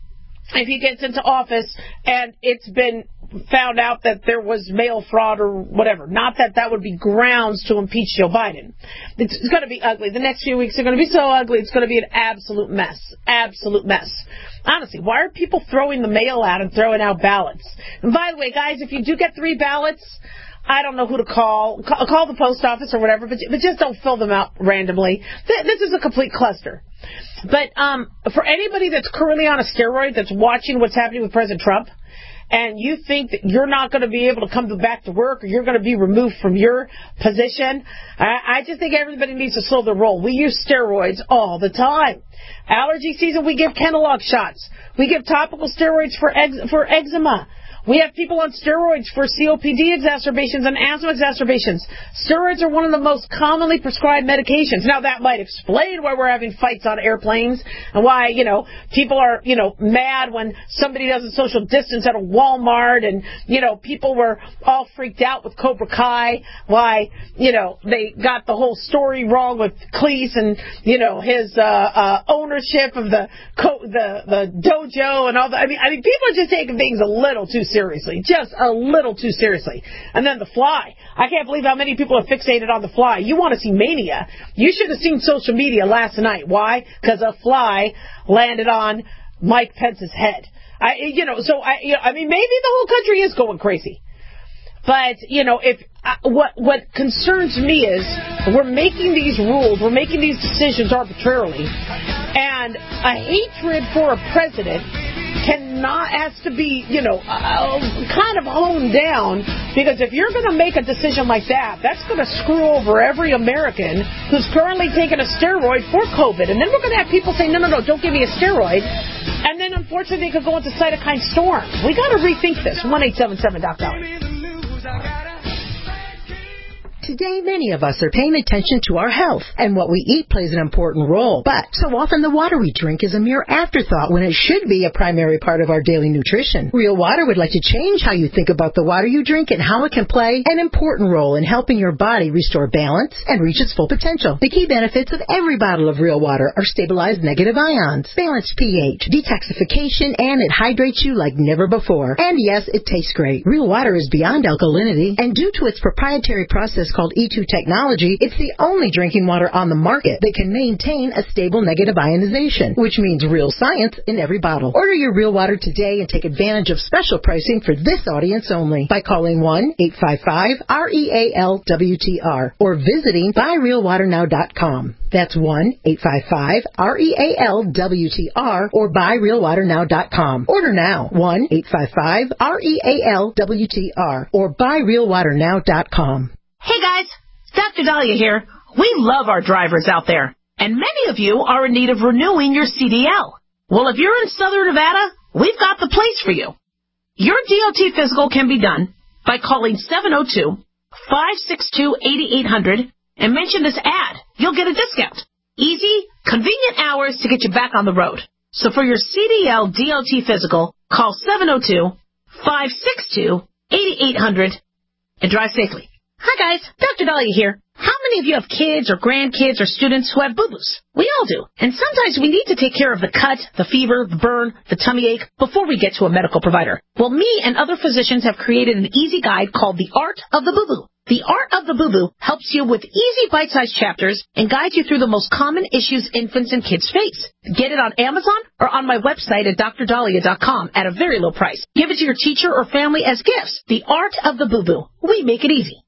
if he gets into office and it's been found out that there was mail fraud or whatever. Not that that would be grounds to impeach Joe Biden. It's, it's going to be ugly. The next few weeks are going to be so ugly. It's going to be an absolute mess. Absolute mess. Honestly, why are people throwing the mail out and throwing out ballots? And by the way, guys, if you do get three ballots, I don't know who to call. Call, call the post office or whatever, but, but just don't fill them out randomly. Th- this is a complete cluster. But um, for anybody that's currently on a steroid that's watching what's happening with President Trump, and you think that you're not going to be able to come back to work or you're going to be removed from your position, I, I just think everybody needs to slow their roll. We use steroids all the time. Allergy season, we give Kenalog shots. We give topical steroids for ex- for eczema. We have people on steroids for C O P D exacerbations and asthma exacerbations. Steroids are one of the most commonly prescribed medications. Now, that might explain why we're having fights on airplanes and why, you know, people are, you know, mad when somebody doesn't social distance at a Walmart, and, you know, people were all freaked out with Cobra Kai, why, you know, they got the whole story wrong with Cleese and, you know, his uh, uh, ownership of the, co- the the dojo and all that. I mean, I mean, people are just taking things a little too seriously, just a little too seriously. And then The Fly. I can't believe how many people are fixated on The Fly. You want to see mania. You should have seen social media last night. Why? Because a fly landed on Mike Pence's head. I, you know, so I, you know, I mean, maybe the whole country is going crazy. But, you know, if uh, what what concerns me is we're making these rules, we're making these decisions arbitrarily, and a hatred for a president cannot, has to be, you know, uh, kind of honed down, because if you're going to make a decision like that, that's going to screw over every American who's currently taking a steroid for COVID. And then we're going to have people say, no, no, no, don't give me a steroid. And then, unfortunately, they could go into cytokine storm. We got to rethink this. one eight seven seven Doc Valley. Today, many of us are paying attention to our health, and what we eat plays an important role. But so often the water we drink is a mere afterthought when it should be a primary part of our daily nutrition. Real Water would like to change how you think about the water you drink and how it can play an important role in helping your body restore balance and reach its full potential. The key benefits of every bottle of Real Water are stabilized negative ions, balanced pH, detoxification, and it hydrates you like never before. And yes, it tastes great. Real Water is beyond alkalinity, and due to its proprietary process called E two technology, it's the only drinking water on the market that can maintain a stable negative ionization, which means real science in every bottle. Order your Real Water today and take advantage of special pricing for this audience only by calling one eight five five R E A L W T R or visiting buy real water now dot com. That's one eight five five R E A L W T R or buy real water now dot com. Order now, one eight five five R E A L W T R or buy real water now dot com. Hey guys, Doctor Dahlia here. We love our drivers out there, and many of you are in need of renewing your C D L. Well, if you're in Southern Nevada, we've got the place for you. Your D O T physical can be done by calling seven oh two, five six two, eight eight hundred and mention this ad. You'll get a discount. Easy, convenient hours to get you back on the road. So for your C D L D O T physical, call seven oh two, five six two, eight eight hundred and drive safely. Hi guys, Doctor Dahlia here. How many of you have kids or grandkids or students who have boo-boos? We all do. And sometimes we need to take care of the cut, the fever, the burn, the tummy ache before we get to a medical provider. Well, me and other physicians have created an easy guide called The Art of the Boo-Boo. The Art of the Boo-Boo helps you with easy bite-sized chapters and guides you through the most common issues infants and kids face. Get it on Amazon or on my website at d r dahlia dot com at a very low price. Give it to your teacher or family as gifts. The Art of the Boo-Boo. We make it easy.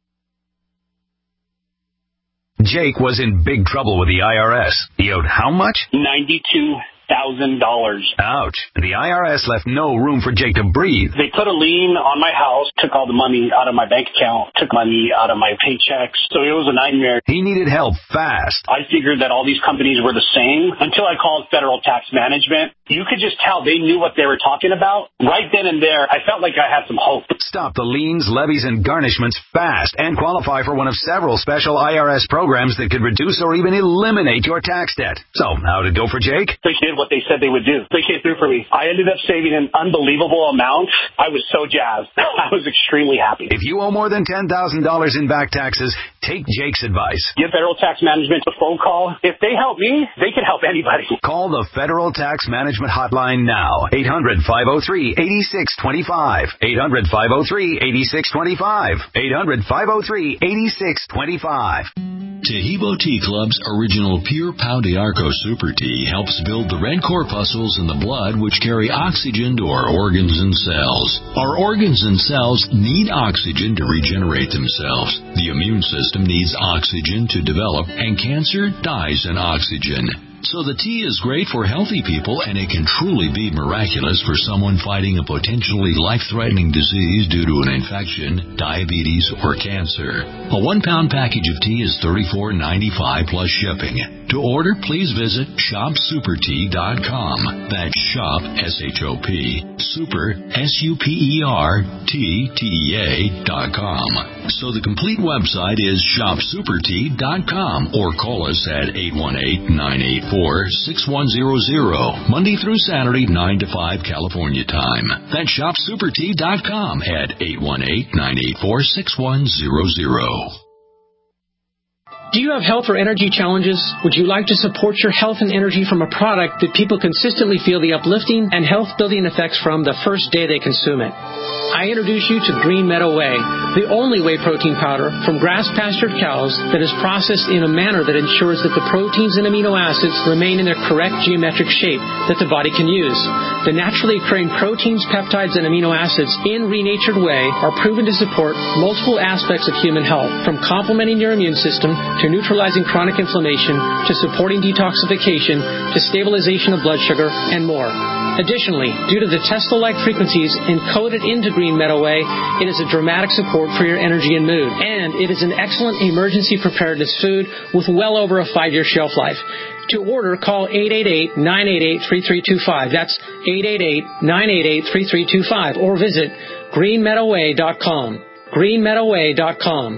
Jake was in big trouble with the I R S. He owed how much? ninety-two thousand dollars. Ouch. The I R S left no room for Jake to breathe. They put a lien on my house, took all the money out of my bank account, took money out of my paychecks. So it was a nightmare. He needed help fast. I figured that all these companies were the same until I called Federal Tax Management. You could just tell they knew what they were talking about. Right then and there, I felt like I had some hope. Stop the liens, levies, and garnishments fast and qualify for one of several special I R S programs that could reduce or even eliminate your tax debt. So, how'd it go for Jake? They did what they said they would do. They came through for me. I ended up saving an unbelievable amount. I was so jazzed. I was extremely happy. If you owe more than ten thousand dollars in back taxes, take Jake's advice. Give Federal Tax Management a phone call. If they help me, they can help anybody. Call the Federal Tax Management Hotline now. eight hundred, five oh three, eight six two five. eight hundred, five oh three, eight six two five. eight hundred, five oh three, eight six two five. Tahibo Tea Club's original Pure Pau de Arco Super Tea helps build the red corpuscles in the blood which carry oxygen to our organs and cells. Our organs and cells need oxygen to regenerate themselves. The immune system needs oxygen to develop, and cancer dies in oxygen. So the tea is great for healthy people, and it can truly be miraculous for someone fighting a potentially life-threatening disease due to an infection, diabetes, or cancer. A one-pound package of tea is thirty-four ninety-five plus shipping. To order, please visit shop super tea dot com. That's shop, S H O P, super, S U P E R, T, T E A dot com. So the complete website is shop super tea dot com, or call us at eight one eight, nine eight four, six one zero zero, Monday through Saturday, nine to five California time. That's shop super tea dot com at eight one eight, nine eight four, six one zero zero. Do you have health or energy challenges? Would you like to support your health and energy from a product that people consistently feel the uplifting and health-building effects from the first day they consume it? I introduce you to Green Meadow Whey, the only whey protein powder from grass-pastured cows that is processed in a manner that ensures that the proteins and amino acids remain in their correct geometric shape that the body can use. The naturally occurring proteins, peptides, and amino acids in renatured whey are proven to support multiple aspects of human health, from complementing your immune system to neutralizing chronic inflammation to supporting detoxification to stabilization of blood sugar and more. Additionally, due to the Tesla-like frequencies encoded into Green Meadow Whey, it is a dramatic support for your energy and mood. And it is an excellent emergency preparedness food with well over a five-year shelf life. To order, call eight eight eight, nine eight eight, three three two five. That's eight eight eight, nine eight eight, three three two five. Or visit green meadow whey dot com. green meadow whey dot com.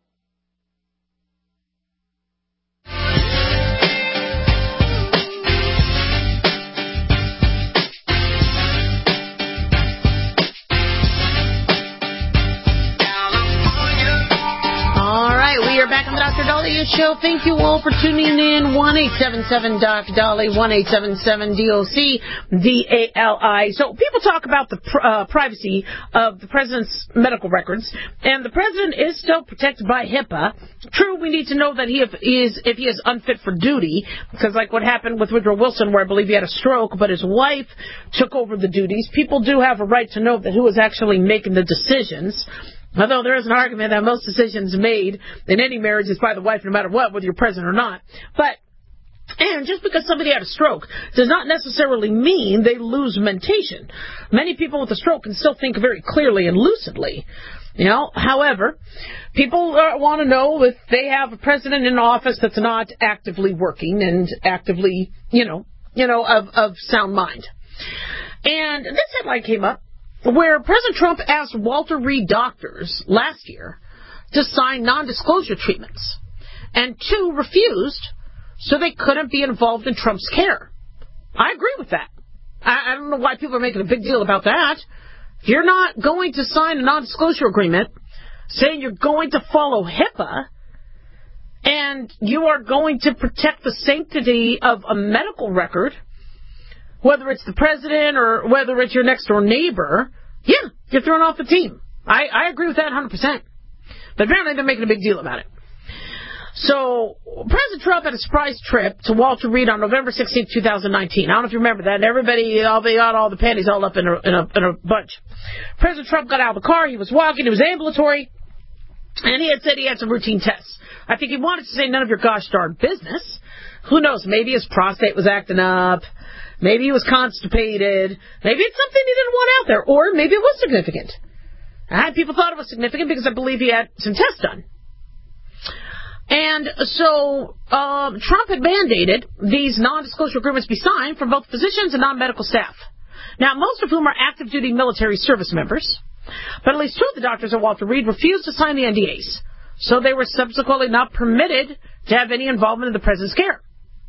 We are back on the Doctor Dahlia Show. Thank you all for tuning in. one eight seven seven Doc Dolly, one eight seven seven D O C D A L I. So people talk about the pr- uh, privacy of the president's medical records, and the president is still protected by HIPAA. True, we need to know that he is if he is unfit for duty, because like what happened with Woodrow Wilson, where I believe he had a stroke, but his wife took over the duties. People do have a right to know that who is actually making the decisions. Although there is an argument that most decisions made in any marriage is by the wife, no matter what, whether you're present or not. But, and just because somebody had a stroke does not necessarily mean they lose mentation. Many people with a stroke can still think very clearly and lucidly. You know, however, people uh, want to know if they have a president in office that's not actively working and actively, you know, you know, of, of sound mind. And this headline came up where President Trump asked Walter Reed doctors last year to sign non-disclosure treatments, and two refused, so they couldn't be involved in Trump's care. I agree with that. I, I don't know why people are making a big deal about that. If you're not going to sign a non-disclosure agreement saying you're going to follow HIPAA and you are going to protect the sanctity of a medical record, whether it's the president or whether it's your next-door neighbor, yeah, you're thrown off the team. I, I agree with that one hundred percent. But apparently they're making a big deal about it. So, President Trump had a surprise trip to Walter Reed on November sixteenth, twenty nineteen. I don't know if you remember that. And everybody, all they got all the panties all up in a, in a, in a bunch. President Trump got out of the car. He was walking. He was ambulatory. And he had said he had some routine tests. I think he wanted to say none of your gosh darn business. Who knows? Maybe his prostate was acting up. Maybe he was constipated. Maybe it's something he didn't want out there. Or maybe it was significant. And people thought it was significant because I believe he had some tests done. And so um, Trump had mandated these non-disclosure agreements be signed from both physicians and non-medical staff. Now, most of whom are active-duty military service members, but at least two of the doctors at Walter Reed refused to sign the N D As, so they were subsequently not permitted to have any involvement in the president's care.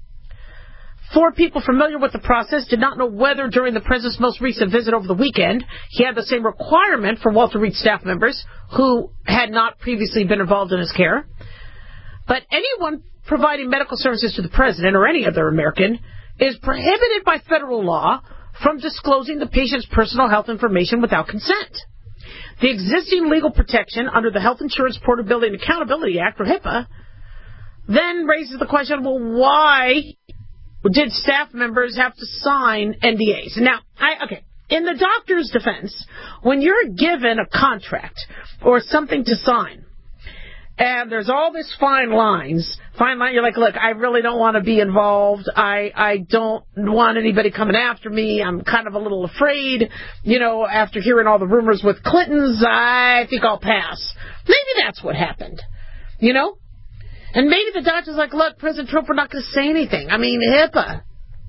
Four people familiar with the process did not know whether during the president's most recent visit over the weekend he had the same requirement for Walter Reed staff members who had not previously been involved in his care. But anyone providing medical services to the president or any other American is prohibited by federal law from disclosing the patient's personal health information without consent. The existing legal protection under the Health Insurance Portability and Accountability Act, or HIPAA, then raises the question, well, why did staff members have to sign N D As? Now, I, okay, in the doctor's defense, when you're given a contract or something to sign, and there's all this fine lines, fine line, you're like, look, I really don't want to be involved. I, I don't want anybody coming after me. I'm kind of a little afraid. You know, after hearing all the rumors with Clinton's, I think I'll pass. Maybe that's what happened. You know? And maybe the doctor's like, look, President Trump, we're not going to say anything. I mean, HIPAA.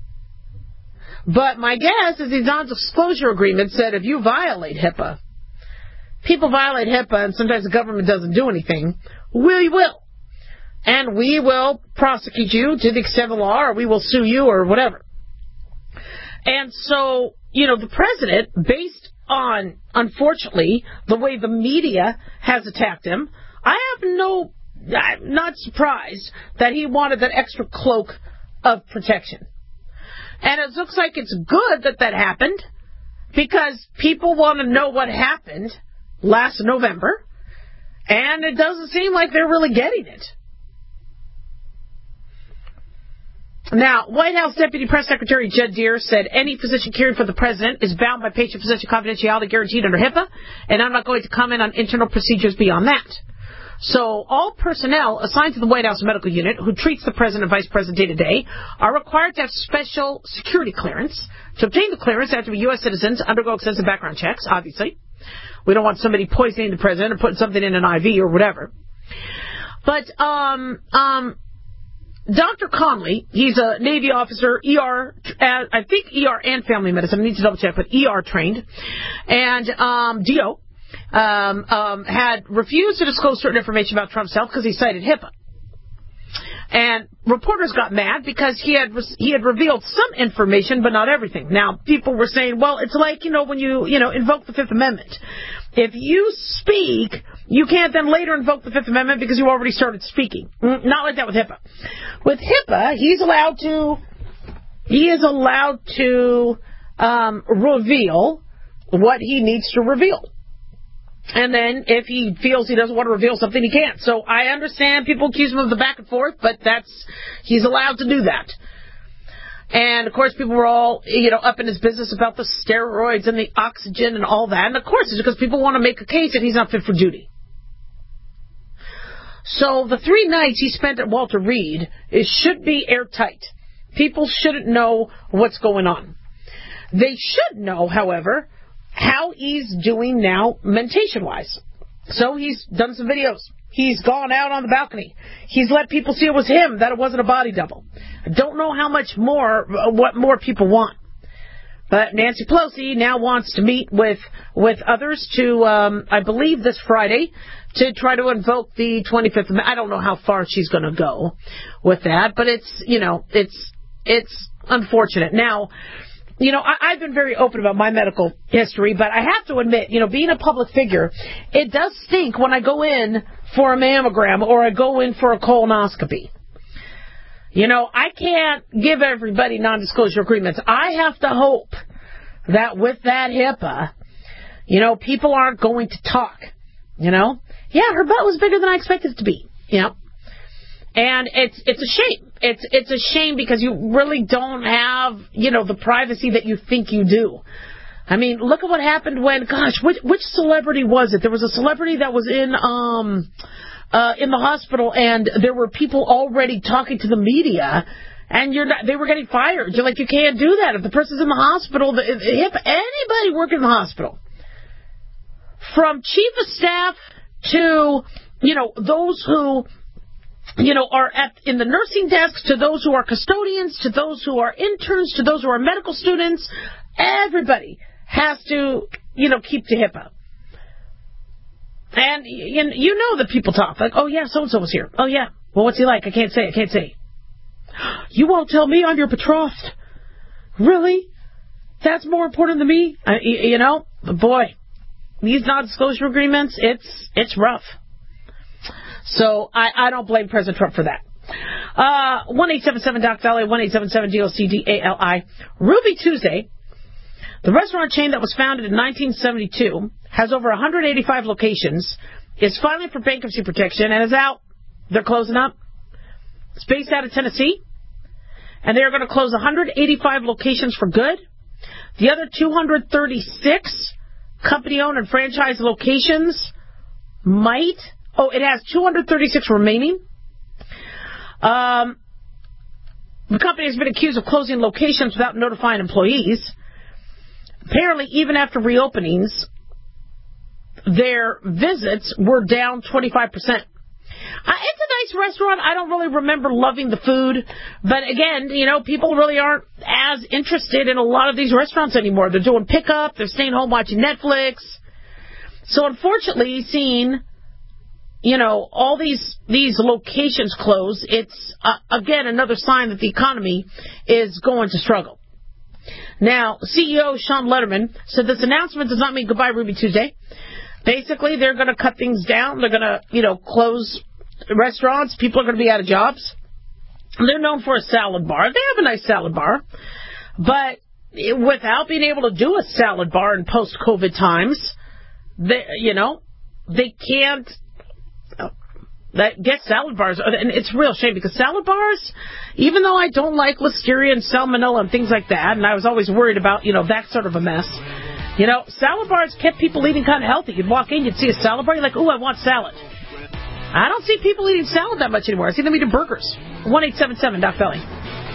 But my guess is the non-disclosure agreement said if you violate HIPAA, people violate HIPAA and sometimes the government doesn't do anything, we will. And we will prosecute you to the extent of the law, or we will sue you, or whatever. And so, you know, the president, based on, unfortunately, the way the media has attacked him, I have no, I'm not surprised that he wanted that extra cloak of protection. And it looks like it's good that that happened, because people want to know what happened last November, and it doesn't seem like they're really getting it. Now, White House Deputy Press Secretary Judd Deere said any physician caring for the president is bound by patient-physician confidentiality guaranteed under HIPAA, and I'm not going to comment on internal procedures beyond that. So all personnel assigned to the White House medical unit who treats the president and vice president day-to-day are required to have special security clearance. To obtain the clearance, they have to be U S citizens, undergo extensive background checks, obviously. We don't want somebody poisoning the president or putting something in an I V or whatever. But um, um, Doctor Conley, he's a Navy officer, E R, I think E R and family medicine, I need to double check, but E R trained, and um, D O, um, um, had refused to disclose certain information about Trump's health because he cited HIPAA. And reporters got mad because he had he had revealed some information, but not everything. Now, people were saying, well, it's like, you know, when you, you know, invoke the Fifth Amendment. If you speak, you can't then later invoke the Fifth Amendment because you already started speaking. Not like that with HIPAA. With HIPAA, he's allowed to, he is allowed to um, reveal what he needs to reveal. And then if he feels he doesn't want to reveal something, he can't. So I understand people accuse him of the back and forth, but that's, he's allowed to do that. And, of course, people were all, you know, up in his business about the steroids and the oxygen and all that. And, of course, it's because people want to make a case that he's not fit for duty. So the three nights he spent at Walter Reed, it should be airtight. People shouldn't know what's going on. They should know, however, how he's doing now mentation-wise. So he's done some videos. He's gone out on the balcony. He's let people see it was him, that it wasn't a body double. I don't know how much more, what more people want. But Nancy Pelosi now wants to meet with with others to, um, I believe, this Friday to try to invoke the twenty-fifth Amendment. I don't know how far she's going to go with that, but it's, you know, it's it's unfortunate. Now, you know, I, I've been very open about my medical history, but I have to admit, you know, being a public figure, it does stink when I go in for a mammogram or I go in for a colonoscopy. You know, I can't give everybody non-disclosure agreements. I have to hope that with that HIPAA, you know, people aren't going to talk. You know? Yeah, her butt was bigger than I expected it to be. You know? And it's it's a shame. It's it's a shame because you really don't have, you know, the privacy that you think you do. I mean, look at what happened when, gosh, which which celebrity was it? There was a celebrity that was in um uh in the hospital, and there were people already talking to the media, and you're not, they were getting fired. You're like, you can't do that. If the person's in the hospital, the, if anybody working in the hospital, from chief of staff to, you know, those who, you know, are at in the nursing desk, to those who are custodians, to those who are interns, to those who are medical students, everybody has to, you know, keep to HIPAA. And you, you know that people talk like, oh yeah, so-and-so was here. Oh yeah, well, what's he like? I can't say, I can't say. You won't tell me I'm your betrothed. Really? That's more important than me? Uh, you, you know, boy, these non-disclosure agreements, it's it's rough. So I, I don't blame President Trump for that. Uh, one eight seven seven Doc Dali, one eight seven seven D O C D A L I. Ruby Tuesday, the restaurant chain that was founded in nineteen seventy-two, has over one hundred eighty-five locations, is filing for bankruptcy protection, and is out. They're closing up. It's based out of Tennessee, and they are going to close one hundred eighty-five locations for good. The other two hundred thirty-six company-owned and franchise locations might... Oh, it has two hundred thirty-six remaining. Um, the company has been accused of closing locations without notifying employees. Apparently, even after reopenings, their visits were down twenty-five percent. Uh, it's a nice restaurant. I don't really remember loving the food. But again, you know, people really aren't as interested in a lot of these restaurants anymore. They're doing pickup. They're staying home watching Netflix. So unfortunately, seeing, you know, all these these locations close, it's, uh, again, another sign that the economy is going to struggle. Now, C E O Sean Letterman said this announcement does not mean goodbye Ruby Tuesday. Basically, they're going to cut things down. They're going to, you know, close restaurants. People are going to be out of jobs. They're known for a salad bar. They have a nice salad bar. But without being able to do a salad bar in post-COVID times, they, you know, they can't that get salad bars. And it's a real shame because salad bars, even though I don't like listeria and salmonella and things like that, and I was always worried about, you know, that sort of a mess, you know, salad bars kept people eating kind of healthy. You'd walk in, you'd see a salad bar, you're like, ooh, I want salad. I don't see people eating salad that much anymore. I see them eating burgers. one eight seven seven Doc Belly.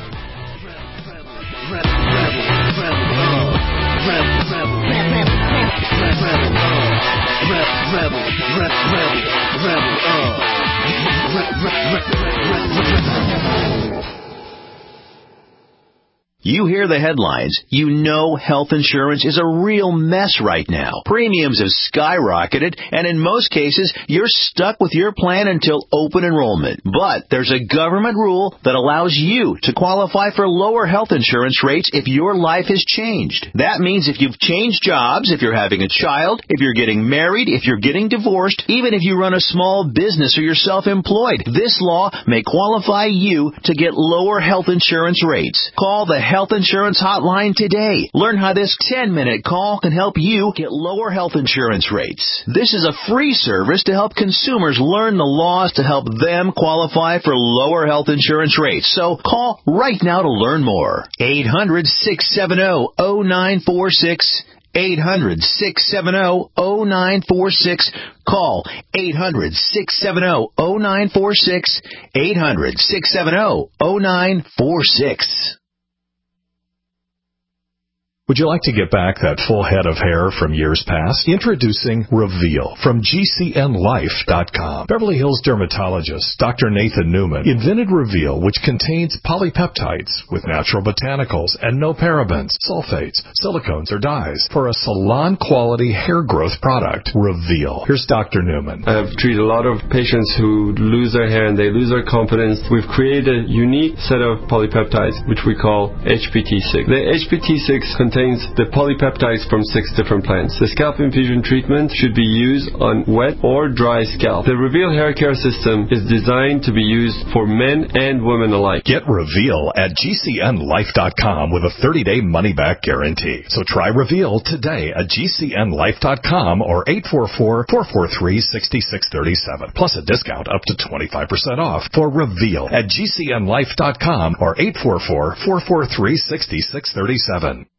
You hear the headlines. You know health insurance is a real mess right now. Premiums have skyrocketed, and in most cases, you're stuck with your plan until open enrollment. But there's a government rule that allows you to qualify for lower health insurance rates if your life has changed. That means if you've changed jobs, if you're having a child, if you're getting married, if you're getting divorced, even if you run a small business or you're self-employed, this law may qualify you to get lower health insurance rates. Call the Health Insurance Hotline today. Learn how this ten-minute call can help you get lower health insurance rates. This is a free service to help consumers learn the laws to help them qualify for lower health insurance rates. So call right now to learn more. eight hundred, six seven zero, zero nine four six. eight hundred, six seven zero, zero nine four six. Call eight hundred, six seven zero, zero nine four six. eight hundred, six seven zero, zero nine four six. Would you like to get back that full head of hair from years past? Introducing Reveal from G C N Life dot com. Beverly Hills dermatologist Doctor Nathan Newman invented Reveal, which contains polypeptides with natural botanicals and no parabens, sulfates, silicones, or dyes for a salon-quality hair growth product. Reveal. Here's Doctor Newman. I've treated a lot of patients who lose their hair and they lose their confidence. We've created a unique set of polypeptides, which we call H P T six. The H P T six contains the polypeptides from six different plants. The scalp infusion treatment should be used on wet or dry scalp. The Reveal hair care system is designed to be used for men and women alike. Get Reveal at G C N Life dot com with a thirty-day money-back guarantee. So try Reveal today at G C N Life dot com or eight four four, four four three, six six three seven, plus a discount up to twenty-five percent off for Reveal at G C N Life dot com or eight four four, four four three, six six three seven.